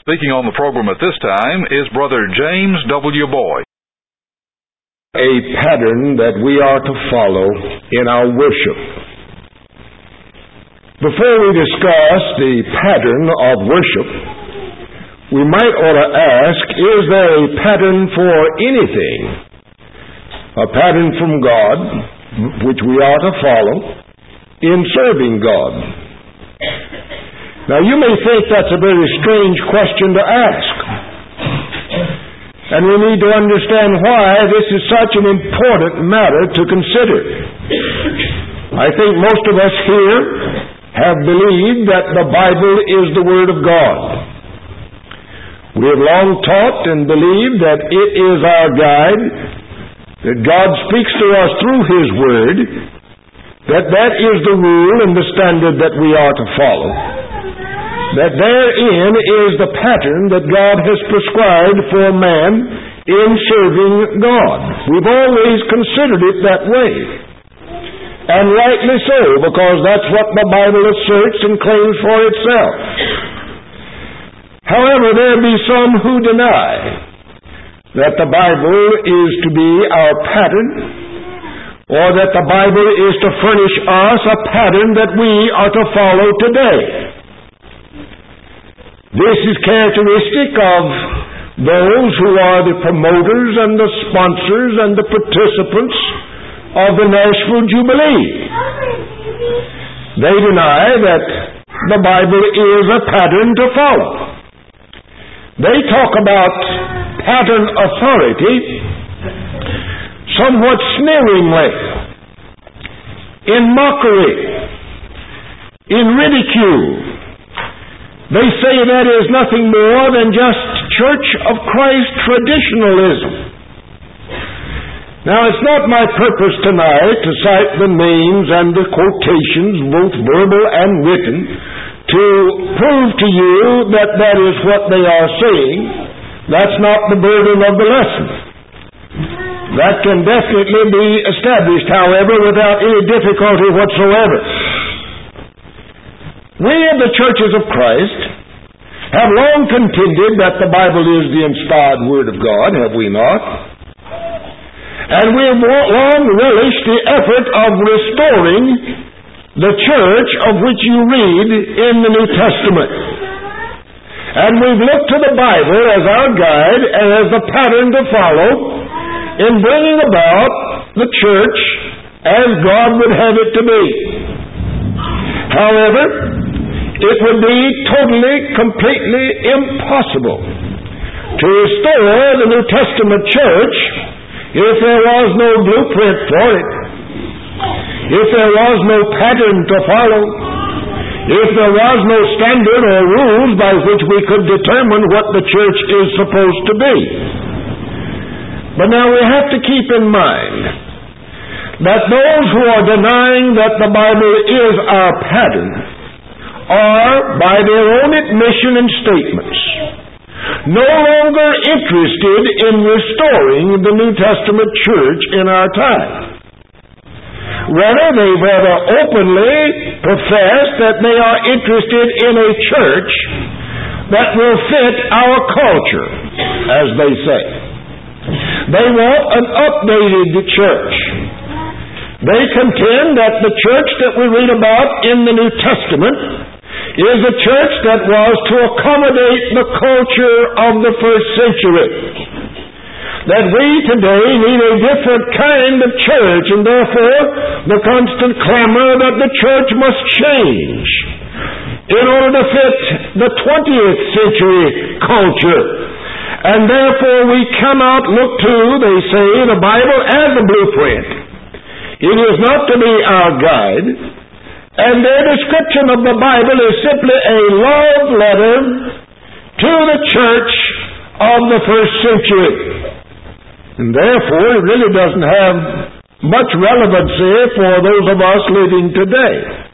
Speaking on the program at this time is Brother James W. Boyd. A pattern that we are to follow in our worship. Before we discuss the pattern of worship, we might ought to ask, is there a pattern for anything? A pattern from God, which we are to follow in serving God. Now you may think that's a very strange question to ask. And we need to understand why this is such an important matter to consider. I think most of us here have believed that the Bible is the Word of God. We have long taught and believed that it is our guide, that God speaks to us through His Word, that is the rule and the standard that we are to follow, that therein is the pattern that God has prescribed for man in serving God. We've always considered it that way. And rightly so, because that's what the Bible asserts and claims for itself. However, there be some who deny that the Bible is to be our pattern, or that the Bible is to furnish us a pattern that we are to follow today. This is characteristic of those who are the promoters and the sponsors and the participants of the Nashville Jubilee. They deny that the Bible is a pattern to follow. They talk about pattern authority somewhat sneeringly, in mockery, in ridicule. They say that is nothing more than just Church of Christ traditionalism. Now, it's not my purpose tonight to cite the names and the quotations, both verbal and written, to prove to you that that is what they are saying. That's not the burden of the lesson. That can definitely be established, however, without any difficulty whatsoever. We of the churches of Christ have long contended that the Bible is the inspired Word of God, have we not? And we have long relished the effort of restoring the church of which you read in the New Testament. And we've looked to the Bible as our guide and as the pattern to follow in bringing about the church as God would have it to be. However, it would be totally, completely impossible to restore the New Testament church if there was no blueprint for it, if there was no pattern to follow, if there was no standard or rules by which we could determine what the church is supposed to be. But now we have to keep in mind that those who are denying that the Bible is our pattern are, by their own admission and statements, no longer interested in restoring the New Testament church in our time. Rather, they rather openly profess that they are interested in a church that will fit our culture, as they say. They want an updated church. They contend that the church that we read about in the New Testament is a church that was to accommodate the culture of the first century. That we today need a different kind of church, and therefore the constant clamor that the church must change in order to fit the 20th century culture. And therefore we cannot look to, they say, the Bible as a blueprint. It is not to be our guide. And their description of the Bible is simply a love letter to the church of the first century. And therefore, it really doesn't have much relevancy for those of us living today.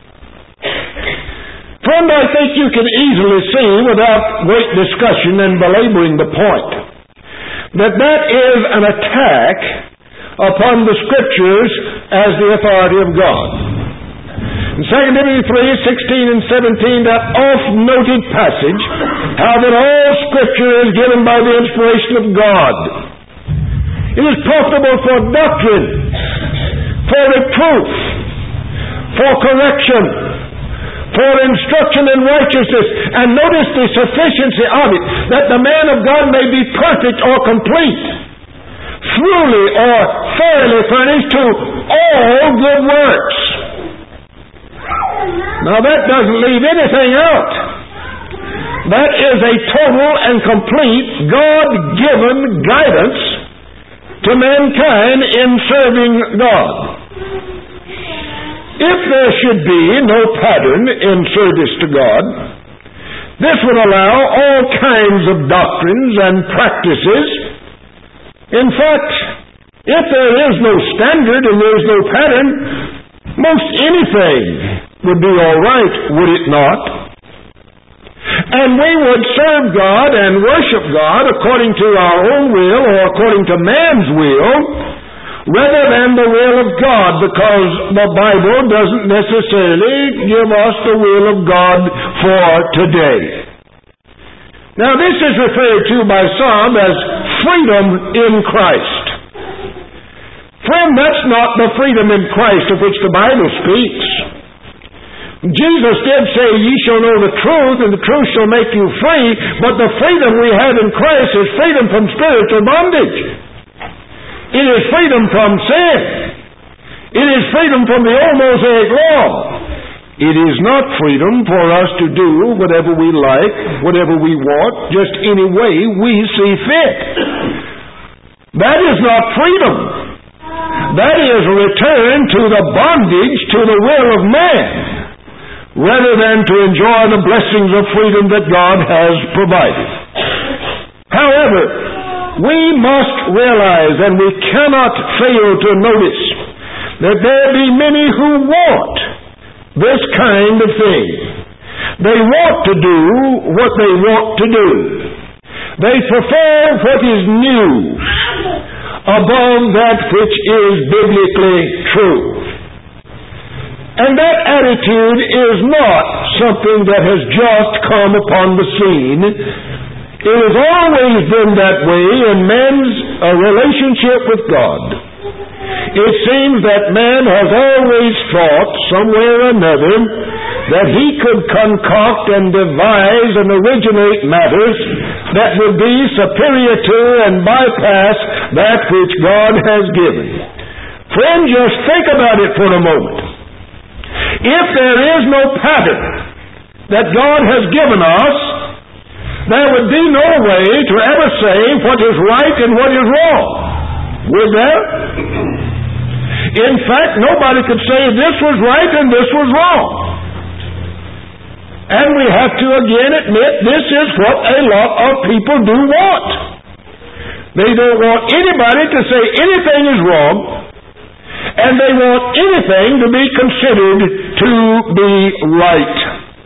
Friend, I think you can easily see, without great discussion and belaboring the point, that that is an attack upon the Scriptures as the authority of God. In 2 Timothy 3:16 and 17, that oft-noted passage, how that all Scripture is given by the inspiration of God. It is profitable for doctrine, for reproof, for correction, for instruction in righteousness. And notice the sufficiency of it, that the man of God may be perfect or complete, truly or fairly furnished to all good works. Now that doesn't leave anything out. That is a total and complete God-given guidance to mankind in serving God. If there should be no pattern in service to God, this would allow all kinds of doctrines and practices. In fact, if there is no standard and there is no pattern, most anything would be all right, would it not? And we would serve God and worship God according to our own will or according to man's will, rather than the will of God, because the Bible doesn't necessarily give us the will of God for today. Now this is referred to by some as freedom in Christ. Friend, that's not the freedom in Christ of which the Bible speaks. Jesus did say, "Ye shall know the truth, and the truth shall make you free," but the freedom we have in Christ is freedom from spiritual bondage. It is freedom from sin. It is freedom from the old Mosaic law. It is not freedom for us to do whatever we like, whatever we want, just any way we see fit. That is not freedom. That is a return to the bondage to the will of man, rather than to enjoy the blessings of freedom that God has provided. However, we must realize, and we cannot fail to notice, that there be many who want this kind of thing. They want to do what they want to do. They prefer what is new above that which is biblically true. And that attitude is not something that has just come upon the scene. It has always been that way in man's relationship with God. It seems that man has always thought, some way or another, that he could concoct and devise and originate matters that would be superior to and bypass that which God has given. Friend, just think about it for a moment. If there is no pattern that God has given us, there would be no way to ever say what is right and what is wrong. Would there? In fact, nobody could say this was right and this was wrong. And we have to again admit this is what a lot of people do want. They don't want anybody to say anything is wrong, and they want anything to be considered to be right.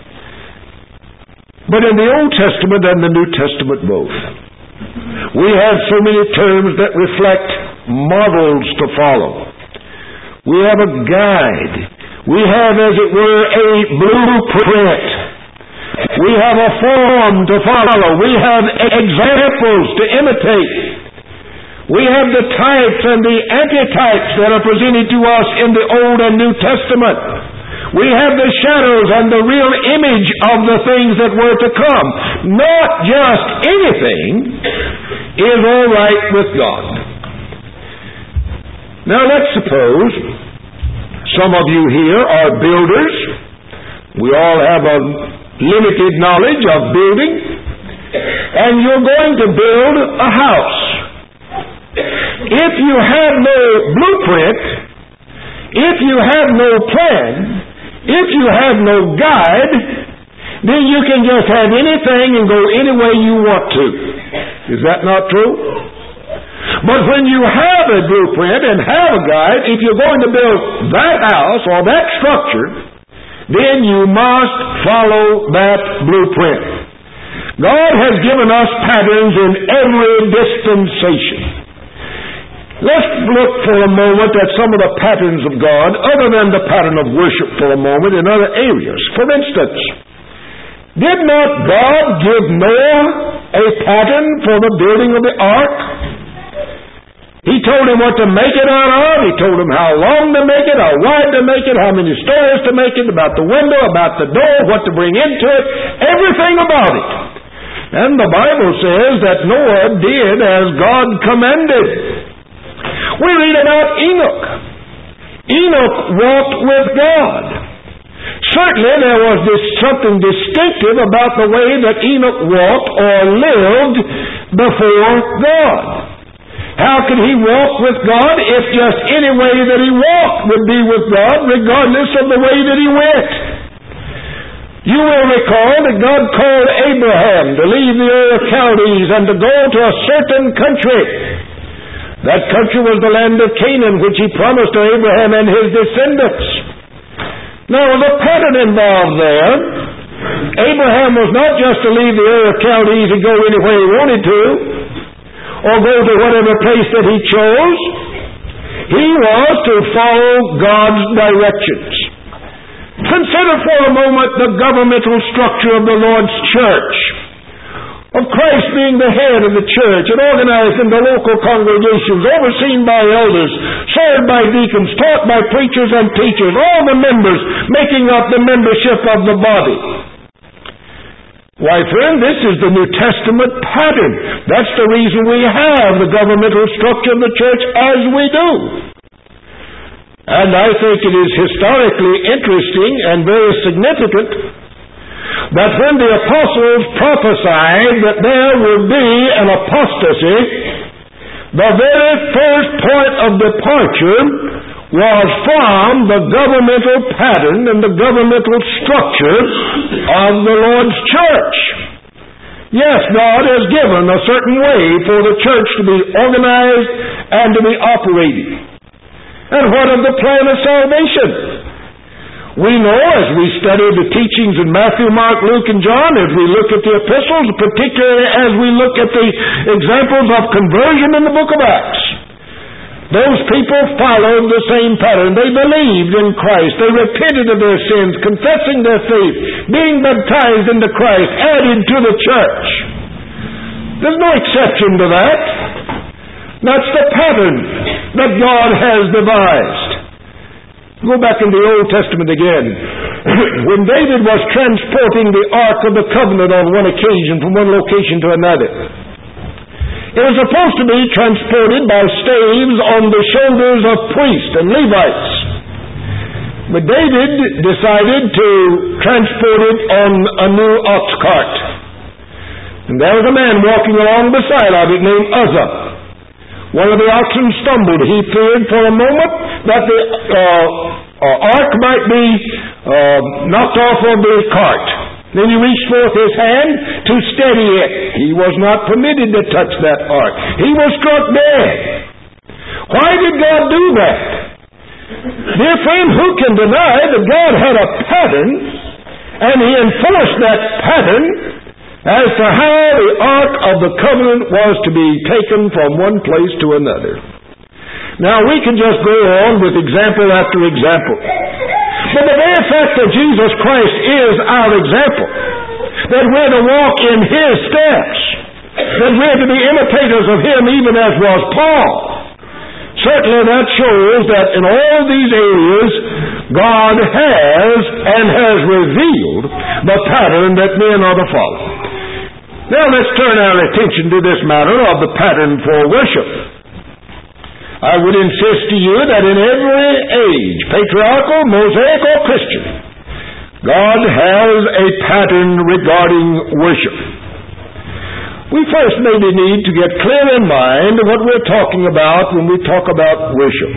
But in the Old Testament and the New Testament both, we have so many terms that reflect models to follow. We have a guide. We have, as it were, a blueprint. We have a form to follow. We have examples to imitate. We have the types and the antitypes that are presented to us in the Old and New Testament. We have the shadows and the real image of the things that were to come. Not just anything is all right with God. Now let's suppose some of you here are builders. We all have a limited knowledge of building. And you're going to build a house. If you have no blueprint, if you have no plan, if you have no guide, then you can just have anything and go any way you want to. Is that not true? But when you have a blueprint and have a guide, if you're going to build that house or that structure, then you must follow that blueprint. God has given us patterns in every dispensation. Let's look for a moment at some of the patterns of God, other than the pattern of worship for a moment, in other areas. For instance, did not God give Noah a pattern for the building of the ark? He told him what to make it out of. He told him how long to make it, how wide to make it, how many stories to make it, about the window, about the door, what to bring into it, everything about it. And the Bible says that Noah did as God commanded. We read about Enoch. Enoch walked with God. Certainly there was something distinctive about the way that Enoch walked or lived before God. How could he walk with God if just any way that he walked would be with God, regardless of the way that he went? You will recall that God called Abraham to leave the Ur of Chaldees and to go to a certain country. That country was the land of Canaan, which he promised to Abraham and his descendants. Now, the pattern involved there, Abraham was not just to leave the Ur of Chaldees and go anywhere he wanted to, or go to whatever place that he chose. He was to follow God's directions. Consider for a moment the governmental structure of the Lord's church, of Christ being the head of the church and organized into local congregations, overseen by elders, served by deacons, taught by preachers and teachers, all the members making up the membership of the body. Why, friend, this is the New Testament pattern. That's the reason we have the governmental structure of the church as we do. And I think it is historically interesting and very significant that when the apostles prophesied that there would be an apostasy, the very first point of departure was from the governmental pattern and the governmental structure of the Lord's church. Yes, God has given a certain way for the church to be organized and to be operating. And what of the plan of salvation? We know as we study the teachings in Matthew, Mark, Luke, and John, as we look at the epistles, particularly as we look at the examples of conversion in the book of Acts, those people followed the same pattern. They believed in Christ. They repented of their sins, confessing their faith, being baptized into Christ, added to the church. There's no exception to that. That's the pattern that God has devised. Go back in the Old Testament again. When David was transporting the Ark of the Covenant on one occasion from one location to another, it was supposed to be transported by staves on the shoulders of priests and Levites. But David decided to transport it on a new ox cart. And there was a man walking along beside of it named Uzzah. One of the oxen stumbled. He feared for a moment that the ark might be knocked off of the cart. Then he reached forth his hand to steady it. He was not permitted to touch that ark. He was struck dead. Why did God do that? Dear friend, who can deny that God had a pattern, and He enforced that pattern as to how the Ark of the Covenant was to be taken from one place to another? Now, we can just go on with example after example. But the very fact that Jesus Christ is our example, that we're to walk in His steps, that we're to be imitators of Him even as was Paul, certainly that shows that in all these areas God has and has revealed the pattern that men are to follow. Now let's turn our attention to this matter of the pattern for worship. I would insist to you that in every age, patriarchal, Mosaic, or Christian, God has a pattern regarding worship. We first maybe need to get clear in mind what we're talking about when we talk about worship.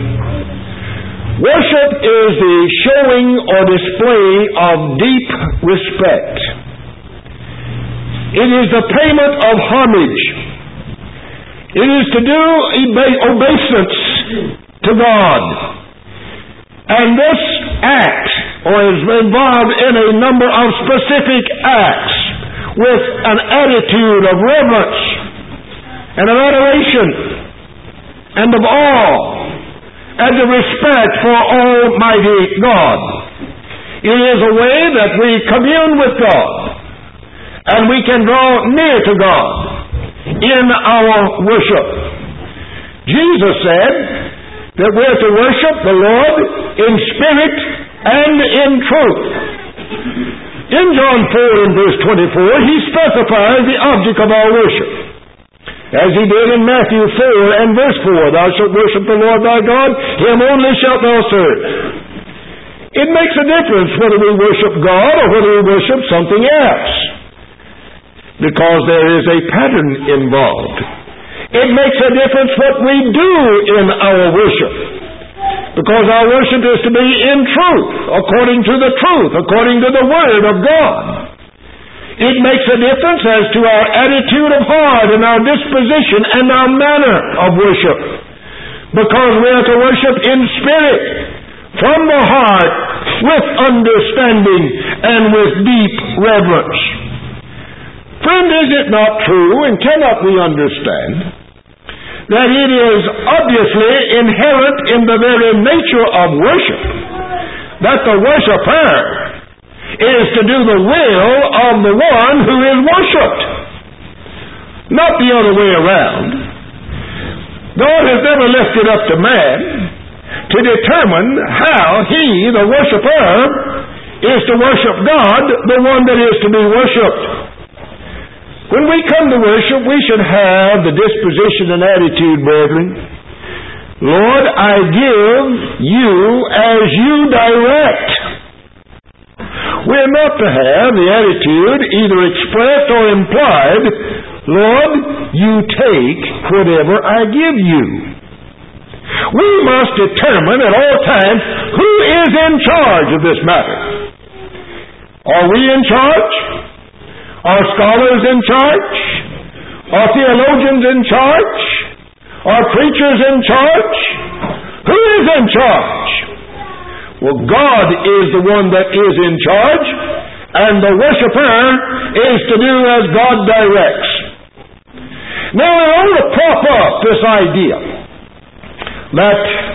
Worship is the showing or display of deep respect. It is the payment of homage. It is to do obeisance to God. And this act is involved in a number of specific acts with an attitude of reverence and of adoration. and of awe and the respect for Almighty God. It is a way that we commune with God and we can draw near to God in our worship. Jesus said that we're to worship the Lord in spirit and in truth. In John 4 and verse 24, he specifies the object of our worship. As he did in Matthew 4 and verse 4, thou shalt worship the Lord thy God, him only shalt thou serve. It makes a difference whether we worship God or whether we worship something else, because there is a pattern involved. It makes a difference what we do in our worship, because our worship is to be in truth, according to the truth, according to the Word of God. It makes a difference as to our attitude of heart and our disposition and our manner of worship, because we are to worship in spirit, from the heart, with understanding and with deep reverence. Friend, is it not true, and cannot we understand, that it is obviously inherent in the very nature of worship that the worshiper is to do the will of the one who is worshipped, not the other way around. God has never left it up to man to determine how he, the worshiper, is to worship God, the one that is to be worshipped. When we come to worship, we should have the disposition and attitude, brethren, Lord, I give you as you direct. We're not to have the attitude, either expressed or implied, Lord, you take whatever I give you. We must determine at all times who is in charge of this matter. Are we in charge? Are scholars in charge? Are theologians in charge? Are preachers in charge? Who is in charge? Well, God is the one that is in charge, and the worshiper is to do as God directs. Now, I want to prop up this idea that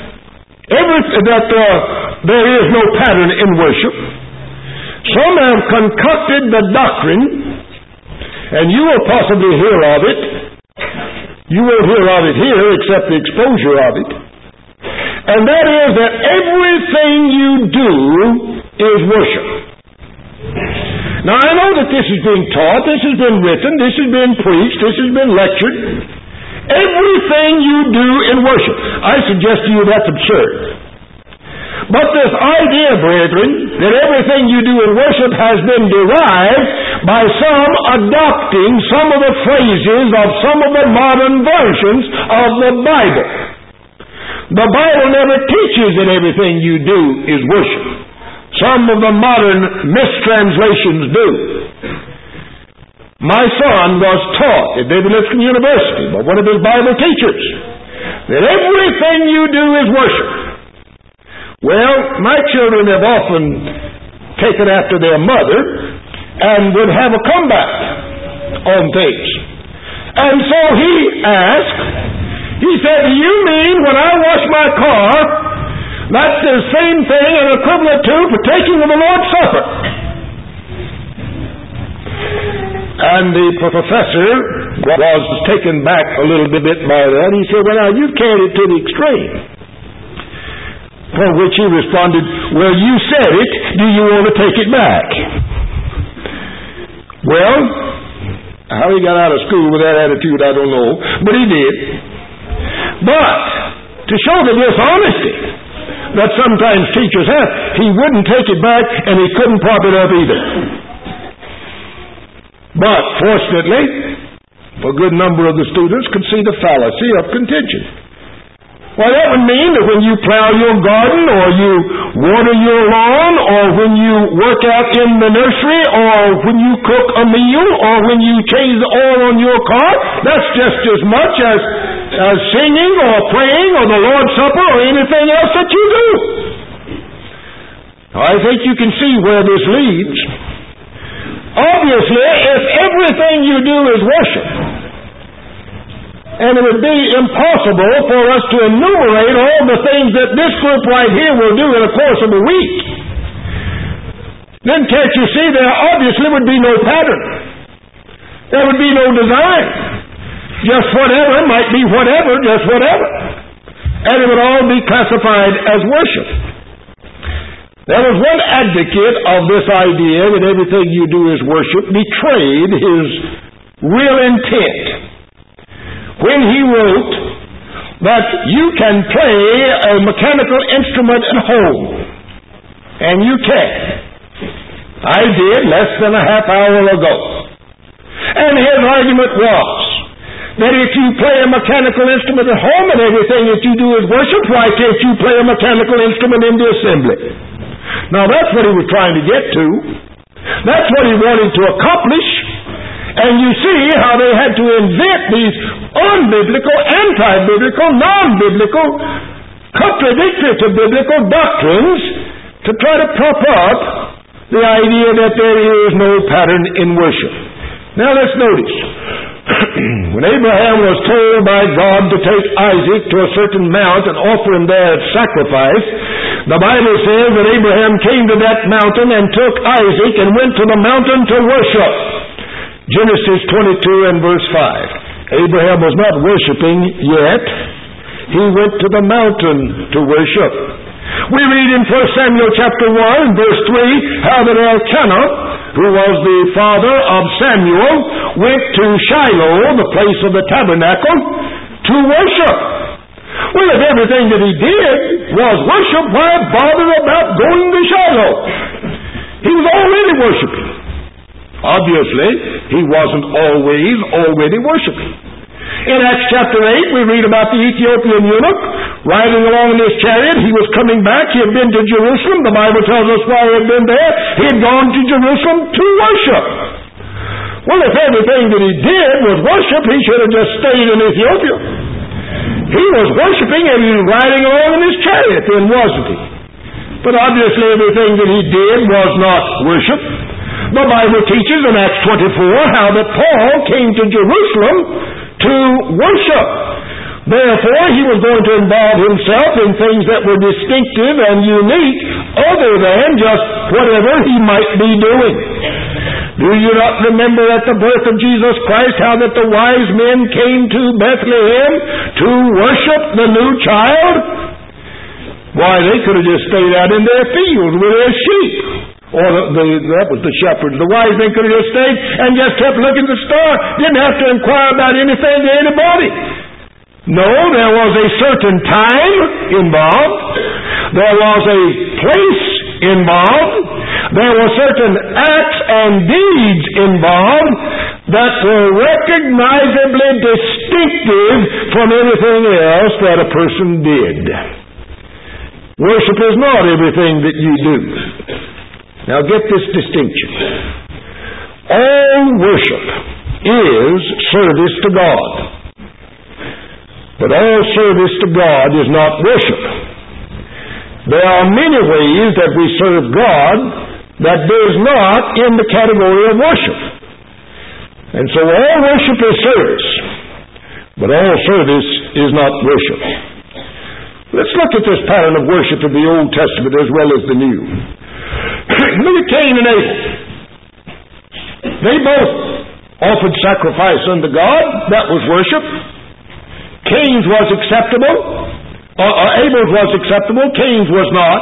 there is no pattern in worship. Some have concocted the doctrine, and you will possibly hear of it. You won't hear of it here except the exposure of it. And that is that everything you do is worship. Now, I know that this is being taught, this has been written, this has been preached, this has been lectured. Everything you do in worship. I suggest to you that's absurd. But this idea, brethren, that everything you do in worship has been derived by some adopting some of the phrases of some of the modern versions of the Bible. The Bible never teaches that everything you do is worship. Some of the modern mistranslations do. My son was taught at David Lipscomb University by one of his Bible teachers that everything you do is worship. Well, my children have often taken after their mother and would have a comeback on things. And so he asked, he said, do you mean when I wash my car, that's the same thing and equivalent to partaking of the Lord's Supper? And the professor was taken back a little bit by that. He said, well, now, you've carried it to the extreme. For which he responded, well, you said it. Do you want to take it back? Well, how he got out of school with that attitude, I don't know. But he did. But, to show the dishonesty that sometimes teachers have, he wouldn't take it back and he couldn't prop it up either. But, fortunately, a good number of the students could see the fallacy of contention. Well, that would mean that when you plow your garden, or you water your lawn, or when you work out in the nursery, or when you cook a meal, or when you change the oil on your car, that's just as much as singing or praying or the Lord's Supper or anything else that you do. I think you can see where this leads. Obviously, if everything you do is worship, And it would be impossible for us to enumerate all the things that this group right here will do in the course of a week. Then can't you see there obviously would be no pattern. There would be no design. Just whatever might be whatever, just whatever. And it would all be classified as worship. There was one advocate of this idea that everything you do is worship, betrayed his real intent when he wrote that you can play a mechanical instrument at home. And you can. I did less than a half hour ago. And his argument was that if you play a mechanical instrument at home and everything that you do is worship, why can't you play a mechanical instrument in the assembly? Now that's what he was trying to get to. That's what he wanted to accomplish. And you see how they had to invent these unbiblical, anti-biblical, non-biblical, contradictory to biblical doctrines to try to prop up the idea that there is no pattern in worship. Now let's notice. When Abraham was told by God to take Isaac to a certain mount and offer him there as sacrifice, the Bible says that Abraham came to that mountain and took Isaac and went to the mountain to worship. Genesis 22 and verse 5. Abraham was not worshiping yet. He went to the mountain to worship. We read in 1 Samuel chapter 1 verse 3 how that Elkanah, who was the father of Samuel, went to Shiloh, the place of the tabernacle, to worship. Well, if everything that he did was worship, why bother about going to Shiloh? He was already worshiping. Obviously, he wasn't already worshiping. In Acts chapter 8, we read about the Ethiopian eunuch riding along in his chariot. He was coming back. He had been to Jerusalem. The Bible tells us why he had been there. He had gone to Jerusalem to worship. Well, if everything that he did was worship, he should have just stayed in Ethiopia. He was worshiping and he was riding along in his chariot, then wasn't he? But obviously everything that he did was not worship. The Bible teaches in Acts 24 how that Paul came to Jerusalem to worship. Therefore, he was going to involve himself in things that were distinctive and unique other than just whatever he might be doing. Do you not remember at the birth of Jesus Christ how that the wise men came to Bethlehem to worship the new child? Why, they could have just stayed out in their fields with their sheep. Or that was the shepherds. The wise men could have just stayed and just kept looking at the star. Didn't have to inquire about anything to anybody. No, there was a certain time involved. There was a place involved. There were certain acts and deeds involved that were recognizably distinctive from anything else that a person did. Worship is not everything that you do. Now get this distinction. All worship is service to God. But all service to God is not worship. There are many ways that we serve God that is not in the category of worship. And so all worship is service, but all service is not worship. Let's look at this pattern of worship in the Old Testament as well as the New. Look at Cain and Abel. They both offered sacrifice unto God. That was worship. Cain's was acceptable. Abel's was acceptable. Cain's was not.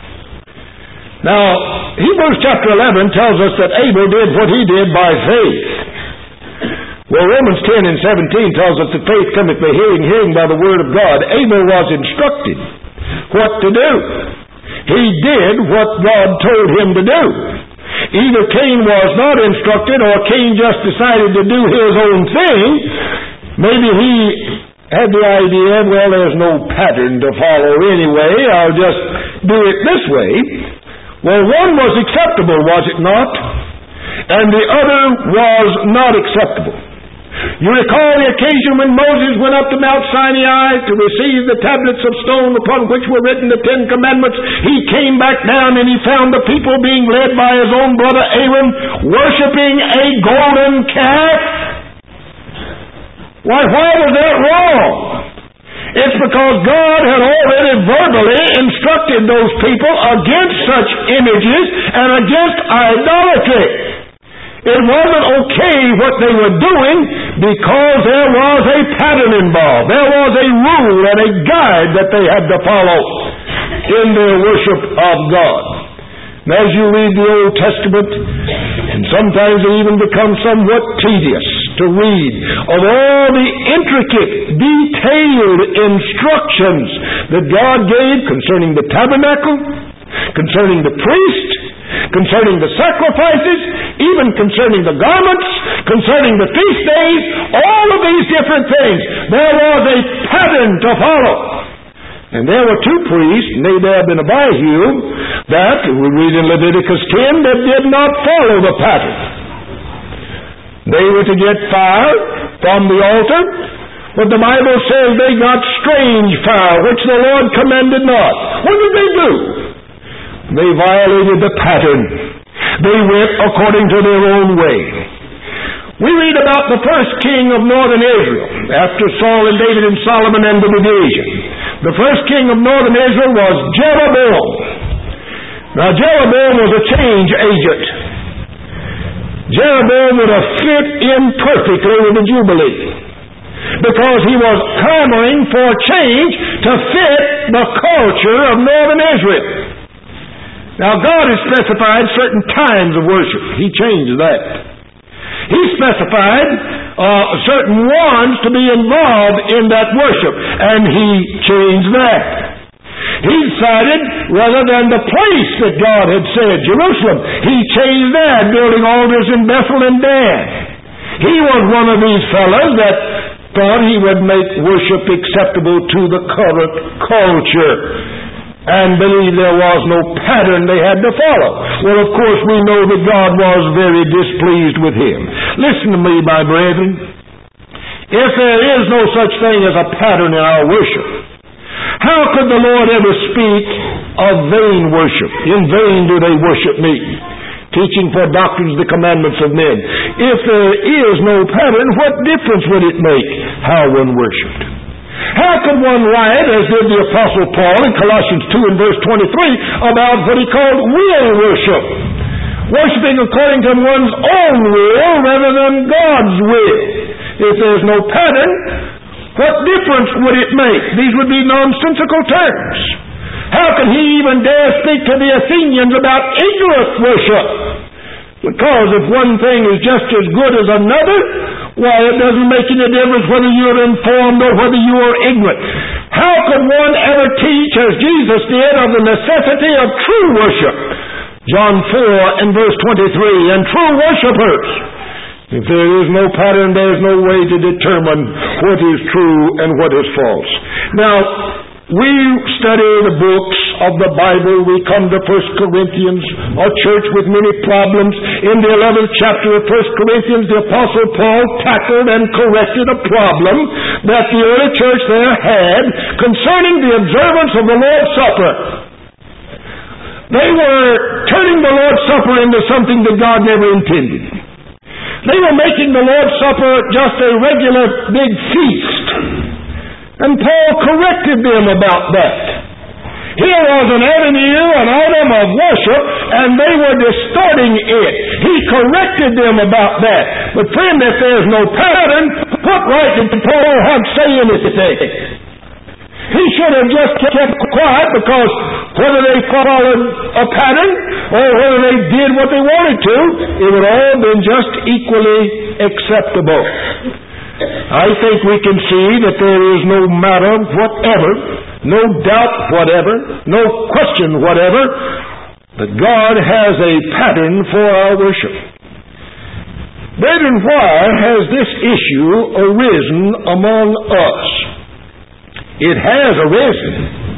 Now, Hebrews chapter 11 tells us that Abel did what he did by faith. Well, Romans 10 and 17 tells us that faith cometh by hearing, hearing by the word of God. Abel was instructed what to do. He did what God told him to do. Either Cain was not instructed or Cain just decided to do his own thing. Maybe he had the idea, well, there's no pattern to follow anyway. I'll just do it this way. Well, one was acceptable, was it not? And the other was not acceptable. You recall the occasion when Moses went up to Mount Sinai to receive the tablets of stone upon which were written the 10 Commandments. He came back down and he found the people being led by his own brother Aaron worshiping a golden calf. Why was that wrong? It's because God had already verbally instructed those people against such images and against idolatry. It wasn't okay what they were doing because there was a pattern involved. There was a rule and a guide that they had to follow in their worship of God. And as you read the Old Testament, and sometimes it even becomes somewhat tedious to read of all the intricate, detailed instructions that God gave concerning the tabernacle, concerning the priest, concerning the sacrifices, even concerning the garments, concerning the feast days, all of these different things. There was a pattern to follow. And there were two priests, Nadab and Abihu, that, we read in Leviticus 10, that did not follow the pattern. They were to get fire from the altar, but the Bible says they got strange fire, which the Lord commanded not. What did they do? They violated the pattern. They went according to their own way. We read about the first king of northern Israel, after Saul and David and Solomon and the division. The first king of northern Israel was Jeroboam. Now, Jeroboam was a change agent. Jeroboam would have fit in perfectly with the Jubilee, because he was clamoring for change to fit the culture of northern Israel. Now, God has specified certain times of worship. He changed that. He specified certain ones to be involved in that worship, and He changed that. He decided, rather than the place that God had said, Jerusalem, He changed that, building altars in Bethel and Dan. He was one of these fellows that thought he would make worship acceptable to the current culture, and believed there was no pattern they had to follow. Well, of course, we know that God was very displeased with him. Listen to me, my brethren. If there is no such thing as a pattern in our worship, how could the Lord ever speak of vain worship? In vain do they worship me, teaching for doctrines the commandments of men. If there is no pattern, what difference would it make how one worshipped? How could one write, as did the Apostle Paul in Colossians 2 and verse 23, about what he called will worship? Worshipping according to one's own will rather than God's will. If there's no pattern, what difference would it make? These would be nonsensical terms. How could he even dare speak to the Athenians about ignorant worship? Because if one thing is just as good as another, why, it doesn't make any difference whether you're informed or whether you are ignorant. How could one ever teach, as Jesus did, of the necessity of true worship? John 4 and verse 23, and true worshipers. If there is no pattern, there is no way to determine what is true and what is false. Now, we study the books of the Bible. We come to 1 Corinthians, a church with many problems. In the 11th chapter of 1 Corinthians, the Apostle Paul tackled and corrected a problem that the early church there had concerning the observance of the Lord's Supper. They were turning the Lord's Supper into something that God never intended. They were making the Lord's Supper just a regular big feast. And Paul corrected them about that. Here was an avenue, an item of worship, and they were distorting it. He corrected them about that. But friend, if there's no pattern, what right did Paul have to say anything? He should have just kept quiet, because whether they followed a pattern or whether they did what they wanted to, it would all have been just equally acceptable. I think we can see that there is no matter whatever, no doubt whatever, no question whatever, that God has a pattern for our worship. Brethren, why has this issue arisen among us? It has arisen.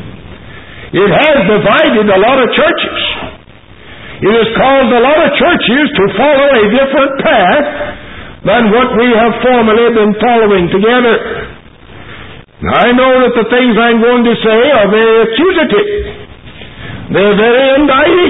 It has divided a lot of churches. It has caused a lot of churches to follow a different path than what we have formerly been following together. Now, I know that the things I'm going to say are very accusative. They're very indicting.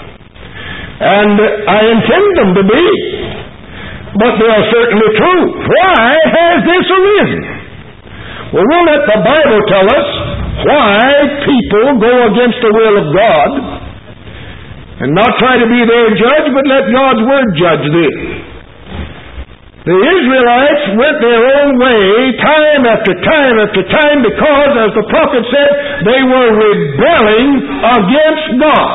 And I intend them to be. But they are certainly true. Why has this arisen? sin. Well, we'll let the Bible tell us why people go against the will of God, and not try to be their judge, but let God's Word judge them. The Israelites went their own way time after time after time because, as the prophet said, they were rebelling against God.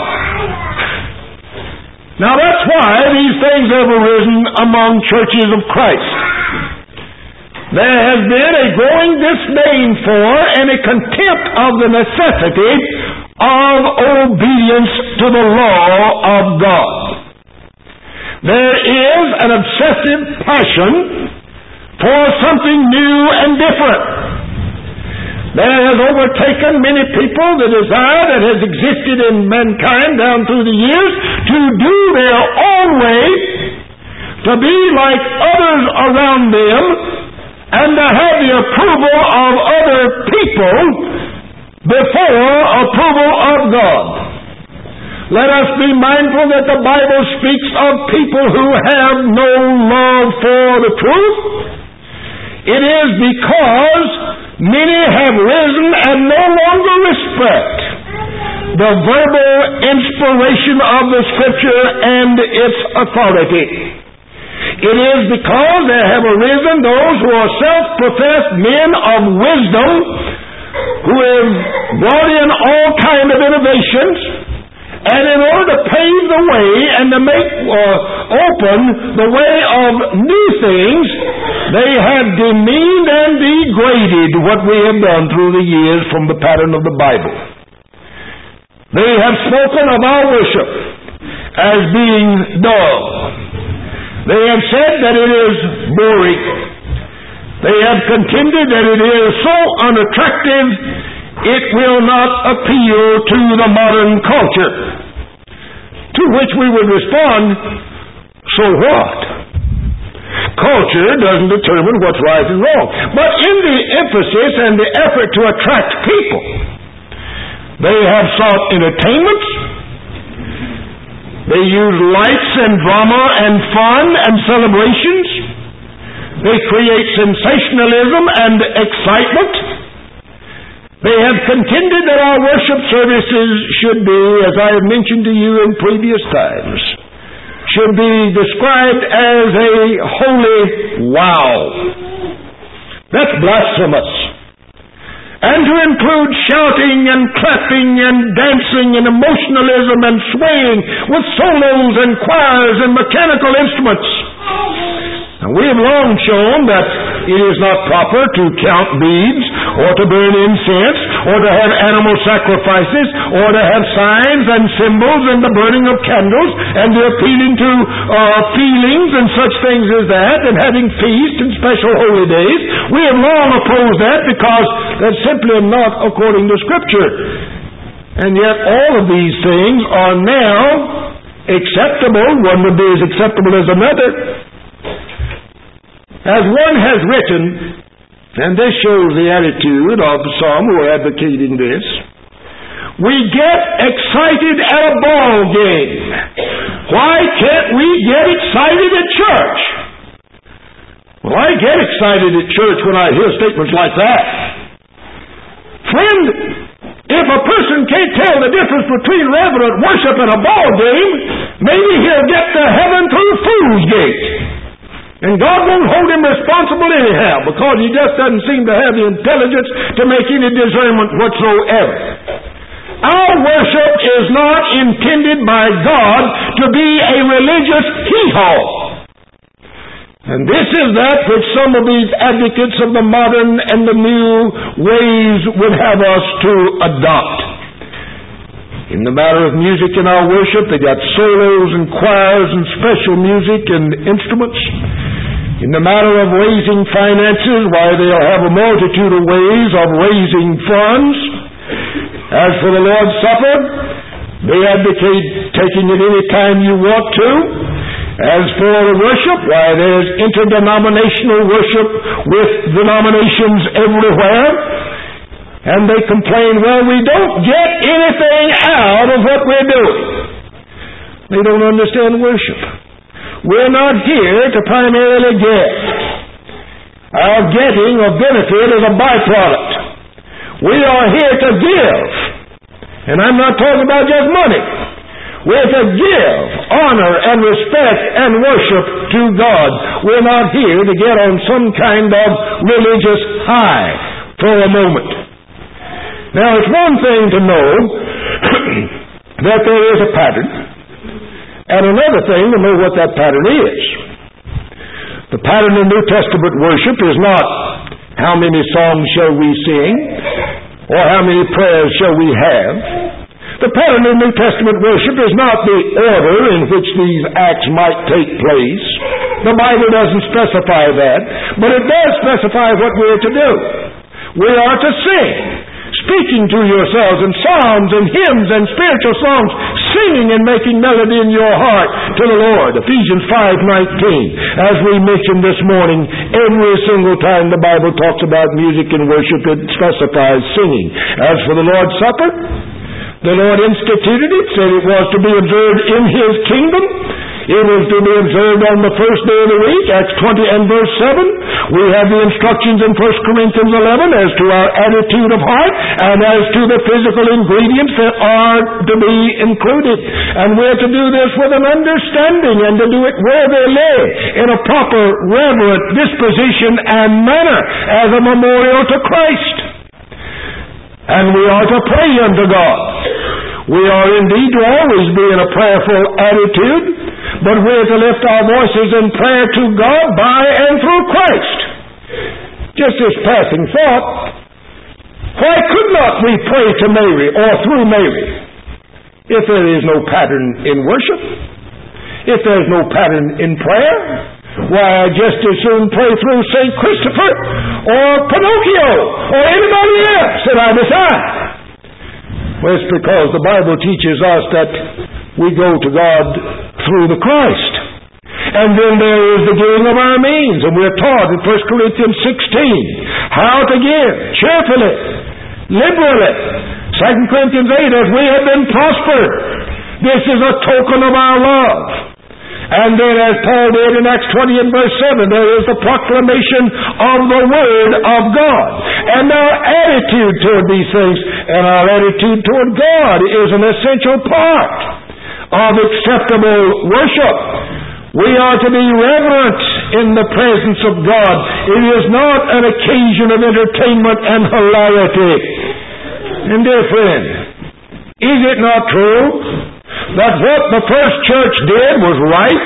Now that's why these things have arisen among churches of Christ. There has been a growing disdain for and a contempt of the necessity of obedience to the law of God. There is an obsessive passion for something new and different. There has overtaken many people the desire that has existed in mankind down through the years to do their own way, to be like others around them, and to have the approval of other people before approval of God. Let us be mindful that the Bible speaks of people who have no love for the truth. It is because many have risen and no longer respect the verbal inspiration of the Scripture and its authority. It is because there have arisen those who are self-professed men of wisdom who have brought in all kinds of innovations, and in order to pave the way and to make open the way of new things, they have demeaned and degraded what we have done through the years from the pattern of the Bible. They have spoken of our worship as being dull. They have said that it is boring. They have contended that it is so unattractive it will not appeal to the modern culture. To which we would respond, so what? Culture doesn't determine what's right and wrong. But in the emphasis and the effort to attract people, they have sought entertainments. They use lights and drama and fun and celebrations. They create sensationalism and excitement. They have contended that our worship services should be, as I have mentioned to you in previous times, should be described as a holy wow. That's blasphemous. And to include shouting and clapping and dancing and emotionalism and swaying with solos and choirs and mechanical instruments. And we have long shown that it is not proper to count beads or to burn incense or to have animal sacrifices or to have signs and symbols and the burning of candles and the appealing to feelings and such things as that and having feasts and special holy days. We have long opposed that because that's simply not according to Scripture. And yet all of these things are now acceptable. One would be as acceptable as another. As one has written, and this shows the attitude of some who are advocating this, we get excited at a ball game. Why can't we get excited at church? Well, I get excited at church when I hear statements like that. Friend, if a person can't tell the difference between reverent worship and a ball game, maybe he'll get to heaven through Fool's Gate. And God won't hold him responsible anyhow because he just doesn't seem to have the intelligence to make any discernment whatsoever. Our worship is not intended by God to be a religious hee-haw. And this is that which some of these advocates of the modern and the new ways would have us to adopt. In the matter of music in our worship, they got solos and choirs and special music and instruments. In the matter of raising finances, why, they'll have a multitude of ways of raising funds. As for the Lord's Supper, they advocate taking it any time you want to. As for the worship, why, there's interdenominational worship with denominations everywhere. And they complain, well, we don't get anything out of what we're doing. They don't understand worship. We're not here to primarily get. Our getting of benefit is a byproduct. We are here to give. And I'm not talking about just money. We're to give honor and respect and worship to God. We're not here to get on some kind of religious high for a moment. Now, it's one thing to know that there is a pattern, and another thing to know what that pattern is. The pattern in New Testament worship is not how many songs shall we sing or how many prayers shall we have. The pattern in New Testament worship is not the order in which these acts might take place. The Bible doesn't specify that, but it does specify what we're to do. We are to sing, speaking to yourselves in psalms and hymns and spiritual songs, singing and making melody in your heart to the Lord. Ephesians 5:19. As we mentioned this morning, every single time the Bible talks about music and worship, it specifies singing. As for the Lord's Supper, the Lord instituted it, said it was to be observed in His kingdom. It was to be observed on the first day of the week, Acts 20 and verse 7. We have the instructions in 1 Corinthians 11 as to our attitude of heart and as to the physical ingredients that are to be included. And we're to do this with an understanding and to do it where they lay, in a proper, reverent disposition and manner as a memorial to Christ. And we are to pray unto God. We are indeed to always be in a prayerful attitude, but we are to lift our voices in prayer to God by and through Christ. Just this passing thought, why could not we pray to Mary or through Mary if there is no pattern in worship? If there is no pattern in prayer? Why, I'd just as soon pray through St. Christopher or Pinocchio or anybody else that I decide. Well, it's because the Bible teaches us that we go to God through the Christ. And then there is the giving of our means, and we're taught in 1 Corinthians 16 how to give cheerfully, liberally. 2 Corinthians 8, as we have been prospered. This is a token of our love. And then as Paul did in Acts 20 and verse 7, there is the proclamation of the Word of God. And our attitude toward these things and our attitude toward God is an essential part of acceptable worship. We are to be reverent in the presence of God. It is not an occasion of entertainment and hilarity. And dear friend, is it not true that what the first church did was right?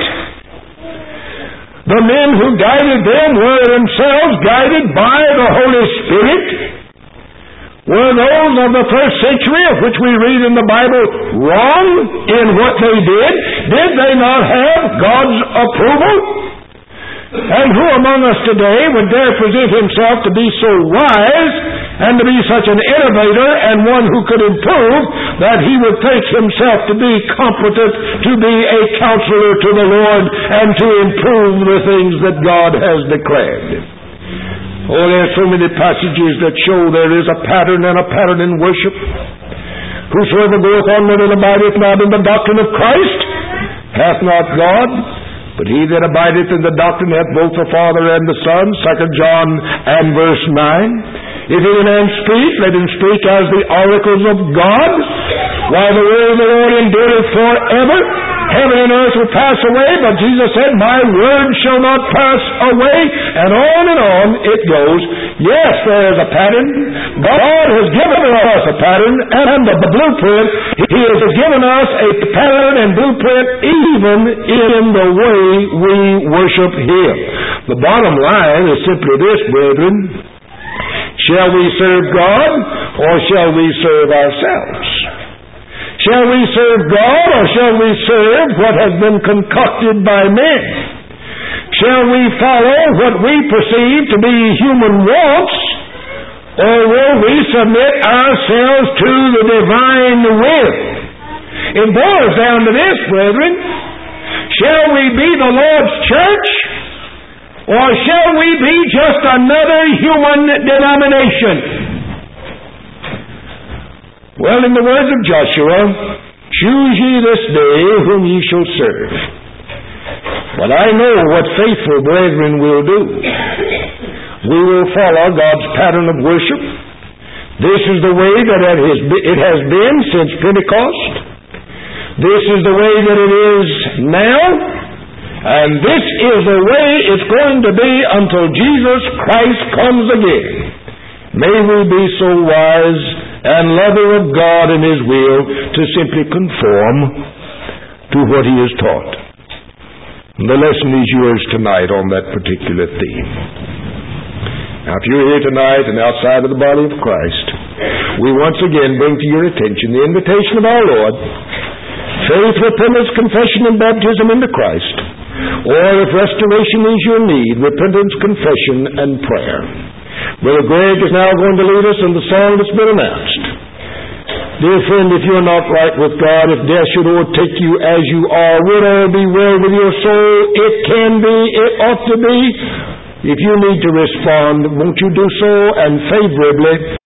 The men who guided them were themselves guided by the Holy Spirit. Were those of the first century, of which we read in the Bible, wrong in what they did? Did they not have God's approval? And who among us today would dare present himself to be so wise and to be such an innovator and one who could improve that he would think himself to be competent to be a counselor to the Lord and to improve the things that God has declared? Oh, there are so many passages that show there is a pattern and a pattern in worship. Whosoever goeth onward and abideth not in the doctrine of Christ hath not God. But he that abideth in the doctrine hath both the Father and the Son. 2 John and verse 9. If any man speak, let him speak as the oracles of God. While the word of the Lord endureth forever. Heaven and earth will pass away, but Jesus said, my word shall not pass away. And on it goes. Yes, there is a pattern. God has given us a pattern and the blueprint. He has given us a pattern and blueprint even in the way we worship Him. The bottom line is simply this, brethren. Shall we serve God or shall we serve ourselves? Shall we serve God or shall we serve what has been concocted by men? Shall we follow what we perceive to be human wants, or will we submit ourselves to the divine will? It boils down to this, brethren. Shall we be the Lord's church, or shall we be just another human denomination? Well, in the words of Joshua, choose ye this day whom ye shall serve. But I know what faithful brethren will do. We will follow God's pattern of worship. This is the way that it has been since Pentecost. This is the way that it is now. And this is the way it's going to be until Jesus Christ comes again. May we be so wise and lover of God and His will to simply conform to what He has taught. And the lesson is yours tonight on that particular theme. Now, if you're here tonight and outside of the body of Christ, we once again bring to your attention the invitation of our Lord: faith, repentance, confession, and baptism into Christ. Or if restoration is your need, repentance, confession, and prayer. Brother Greg is now going to lead us in the song that's been announced. Dear friend, if you're not right with God, if death should overtake you as you are, would all be well with your soul? It can be, it ought to be. If you need to respond, won't you do so, and favorably?